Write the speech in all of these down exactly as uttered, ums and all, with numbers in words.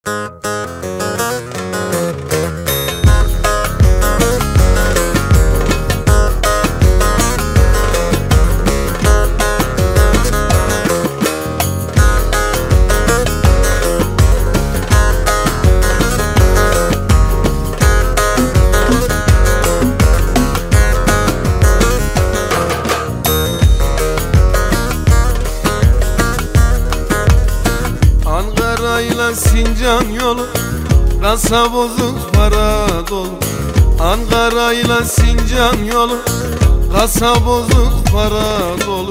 Ankara'yla Sincan yolu, kasa bozuk para dolu. Ankara'yla Sincan yolu, kasa bozuk para dolu.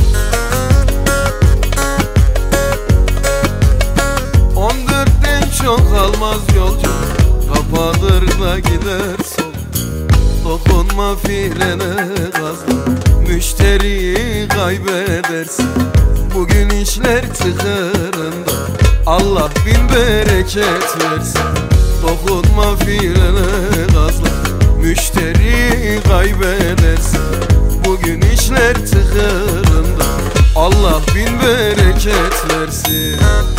On dörtten çok almaz yolcu, kapadır da gider sol. Dokunma frene gazla, müşteriyi kaybedersin. Bugün işler tıkırında, Allah bin bereket versin. Dokunma frene gazla, müşteriyi kaybedersin. Bugün işler tıkırında, Allah bin bereket versin.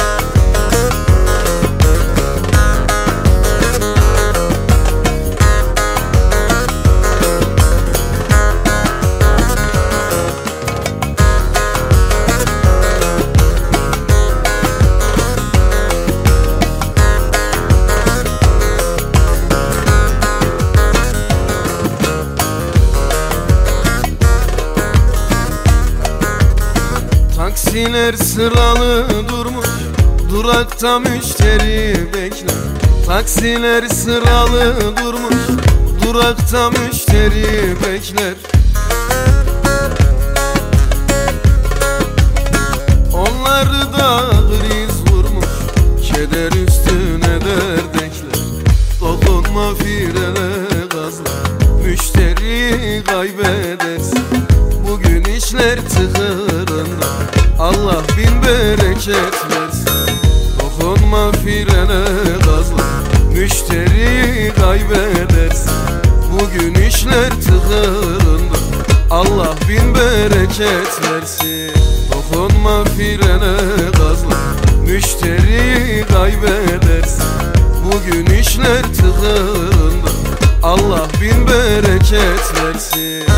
Taksiler sıralı durmuş, durakta müşteri bekler. Taksiler sıralı durmuş, durakta müşteri bekler. Onları da kriz vurmuş, keder üstüne derdekler. Dokunma frene gazla, müşteri kaybedersin. Bugün işler tıkırında, Allah bin bereket versin. Dokunma frene gazla, müşteri kaybedersin. Bugün işler tıkırında, Allah bin bereket versin. Dokunma frene gazla, müşteri kaybedersin. Bugün işler tıkırında, Allah bin bereket versin.